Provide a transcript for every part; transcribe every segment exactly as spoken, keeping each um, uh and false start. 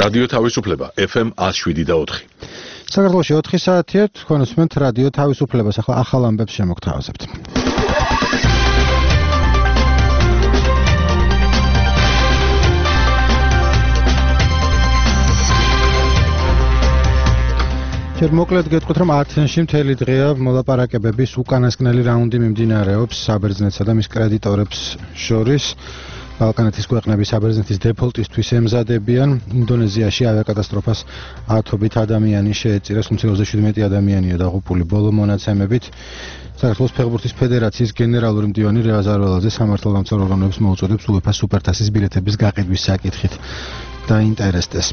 რადიო თავისუფლება ეფ ემ one oh seven და four. საქართველოში ოთხი საათია, თქვენ უსმენთ რადიო თავისუფლებას, ახლა ახალ ამბებს შემოგთავაზებთ. ჯერ მოკლედ გეტყვით, რომ ათენში მთელი დღეა მოლაპარაკებების უკანასკნელი რაუნდი მიმდინარეობს საბერძნეთსა და მის კრედიტორებს შორის. ბალკანეთის ქვეყნები საბერძნეთის დეფოლტისთვის ემზადებიან. ინდონეზიაში ავიაკატასტროფას ათობით ადამიანი შეეწირა, თუმცა ოცდაშვიდი ადამიანია დაღუპული ბოლო მონაცემებით. საქართველოს ფეხბურთის ფედერაციის გენერალური მდივანი რევაზ არველაძე სამართალდამცავ ორგანოებს მოუწოდებს უეფა სუპერთასის ბილეთების გაყიდვის საკითხით დაინტერესდეს.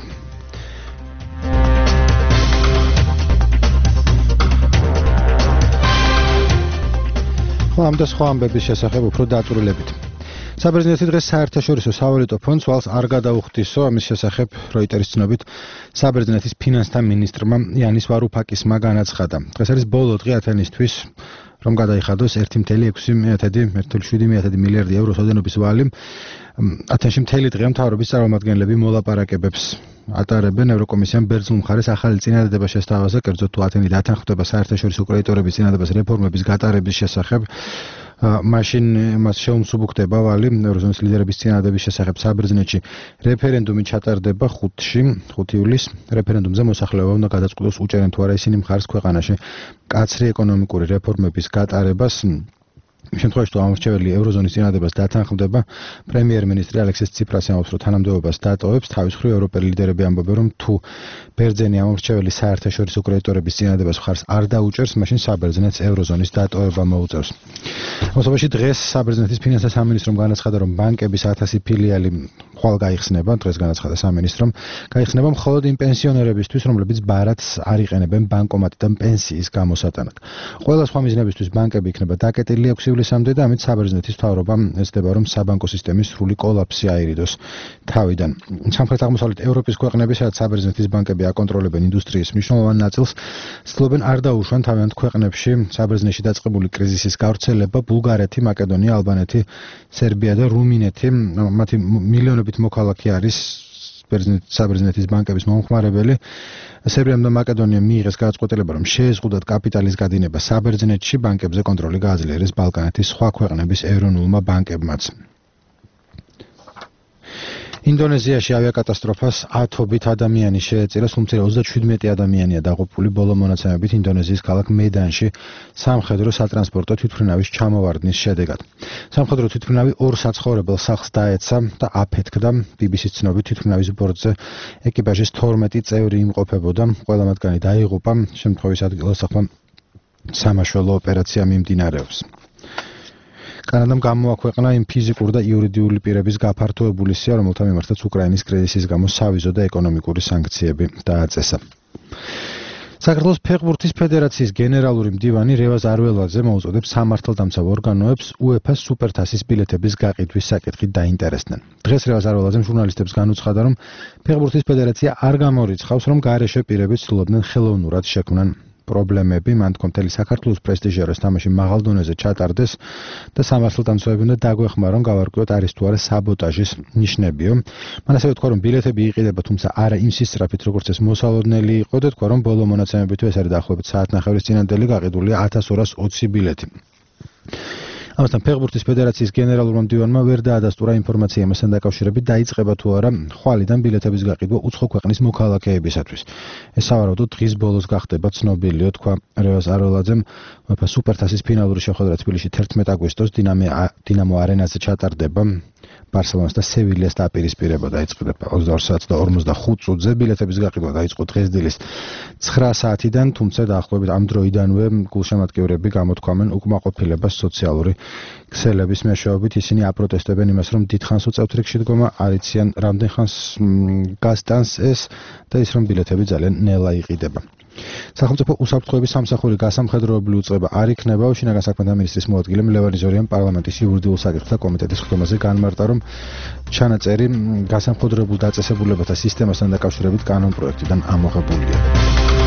ამ და სხვა ამბების შესახებ უფრო დაწვრილებით. საბერძნეთი დღეს საერთაშორისო სავალუტო ფონდს ვალს არ გადაუხდისო, ამის შესახებ როიტერის ცნობით საბერძნეთის ფინანსთა მინისტრმა იანის ვარუფაკისმა განაცხადა. დღეს არის ბოლო დღე ათენისთვის, რომ გადაიხადოს one point six მილიარდი ევროს ოდენობის ვალი. ათენში მთელი დღე მთავრობის წარმომადგენლები მოლაპარაკებებს ატარებენ. ევროკომისიამ ბერძნულ მხარეს ახალი წინადადება შესთავაზა, კერძოდ თუ ათენი დათანხმდება საერთაშორისო კრედიტორების წინადადებას რეფორმების გატარების შესახებ. მაშინ მას შეუმსუბუქდება ვალი ევროზონის ლიდერების წინადადების შესახებ საბერძნეთში რეფერენდუმი ჩატარდება ხუთში ივლისს. რეფერენდუმზე მოსახლეობა უნდა გადაწყვიტოს უჭერენ თუ არა ისინი მხარს ქვეყანაში მკაცრი ეკონომიკური რეფორმების გატარებას. შემთხვევაში თუ ამორჩეველი ევროზონის წინადადებას დათანხმდება, პრემიერ-მინისტრი ალექსის ციპრასი ამბობს, რომ თანამდებობას დატოვებს. თავის მხრივ ევროპელი ლიდერები ამბობენ, რომ თუ ბერძენი ამორჩეველი საერთაშორისო კრედიტორების წინადადებას მხარს არ დაუჭერს, მაშინ საბერძნეთს ევროზონის დატოვება მოუწევს. ამასობაში დღეს საბერძნეთის ფინანსთა სამინისტრომ განაცხადა, რომ ბანკების ათასი ფილიალი ხვალ გაიხსნება, დღეს განაცხადა სამინისტრომ, გაიხსნება მხოლოდ იმ პენსიონერებისთვის, რომლებიც ბარათს არ იყენებენ ბანკომატიდან პენსიის გამოსატანად. ყველა სხვა მიზნებისთვის ბანკები იქნება დაკეტილი ექვსი ივლისამდე და ამით საბერძნეთის მთავრობა ეცდება, რომ საბანკო სისტემის სრული კოლაფსი აირიდოს თავიდან. სამხრეთ-აღმოსავლეთ ევროპის ქვეყნები, სადაც საბერძნეთის ბანკები აკონტროლებენ ინდუსტრიის მნიშვნელოვან ნაწილს, ცდილობენ არ დაუშვან თავიანთ ქვეყნებში საბერძნეთში დაწყებული კრიზისის გავრცელება. ბულგარეთი, მაკედონია, ალბანეთი, სერბია და რუმინეთი, მათი მილიონობით მოქალაქე არის საბერძნეთის ბანკების მომხმარებელი. სერბიამ და მაკედონიამ მიიღეს გადაწყვეტილება, რომ შეეზღუდათ კაპიტალის გადინება საბერძნეთში, ბანკებზე კონტროლი გააძლიერეს ბალკანეთის სხვა ქვეყნების ეროვნულმა ბანკებმაც. ინდონეზიაში ავიაკატასტროფას ათობით ადამიანი შეეწირა, თუმცა ოცდაშვიდი ადამიანია დაღუპული ბოლო მონაცემებით ინდონეზიის ქალაქ მედანში სამხედრო სატრანსპორტო თვითმფრინავის ჩამოვარდნის შედეგად. სამხედრო თვითმფრინავი ორ საცხოვრებელ სახლს დაეცა და აფეთქდა. ბი ბი სის ცნობით თვითმფრინავის ბორტზე ეკიპაჟის თორმეტი წევრი იმყოფებოდა, ყველა მათგანი დაიღუპა. შემთხვევის ადგილასახმა სამაშველო ოპერაცია მიმდინარეობს. კანადამ გამოაქვეყნა იმ ფიზიკური და იურიდიული პირების გაფართოებული სია, რომელთა მიმართაც უკრაინის კრიზისის გამო სავიზო და ეკონომიკური სანქციები დააწესა. საქართველოს ფეხბურთის ფედერაციის გენერალური მდივანი რევაზ არველაძე მოუწოდებს სამართალდამცავ ორგანოებს უეფა სუპერთასის ბილეთების გაყიდვის საკითხით დაინტერესდნენ. დღეს რევაზ არველაძემ ჟურნალისტებს განუცხადა, რომ ფეხბურთის ფედერაცია არ გამორიცხავს, რომ გარეშე პირები ცდილობდნენ ხელოვნურად შექმნან პრობლემები, მან თქვა მთელი საქართველოს პრესტიჟი არის თამაში მაღალ დონეზე ჩატარდეს და სამართალდამცავები უნდა დაგვეხმარონ გავარკვიოთ არის თუ არა საბოტაჟის ნიშნებიო. მან ასევე თქვა, რომ ბილეთები იყიდება, თუმცა არა იმ სისწრაფით, როგორც ეს მოსალოდნელი იყო და თქვა, რომ ბოლო მონაცემებით ეს არის დაახლოებით საათნახევრის წინანდელი გაყიდულია ათას ორას ოცი ბილეთი. ამასთან ფეხბურთის ფედერაციის გენერალურმა მდივანმა ვერ დაადასტურა ინფორმაცია ამასთან დაკავშირებით დაიწყება თუ არა ხვალიდან ბილეთების გაყიდვა უცხო ქვეყნის მოქალაქეებისათვის. ეს სავარაუდოდ დღის ბოლოს გახდება ცნობილიო, თქვა რევაზ არველაძემ. უეფა სუპერთასის ფინალური შეხვედრა თბილისში თერთმეტი აგვისტოს დინამო არენაზე ჩატარდება. ბარსელონას და სევილიას დაპირისპირება დაიწყება ოცდაორ საათს და ორმოცდახუთ წუთზე. ბილეთების გაყიდვა დაიწყო დღეს დილის ცხრა საათიდან, თუმცა დაახლოებით ამ დროიდანვე გულშემატკივრები გამოთქვამენ უკმაყოფილებას სოციალური ქსელების მეშვეობით. ისინი აპროტესტებენ იმას, რომ დიდხანს უწევთ რიგში დგომა, არ იციან რამდენ ხანს გასტანს ეს და ის რომ ბილეთები ძალიან ნელა იყიდება. სახელმწიფო უსაფრთხოების სამსახური გასამხედროებული უწყება არ იქნება. შინაგან საქმეთა მინისტრის მოადგილე ლევან იზორიამ პარლამენტის იურიდიულ საკითხთა კომიტეტის ხდომაზე განმარტა, რომ ჩანაწერი გასამხედროებულ დაწესებულებათა სისტემასთან დაკავშირებით კანონპროექტიდან ამოღებულია.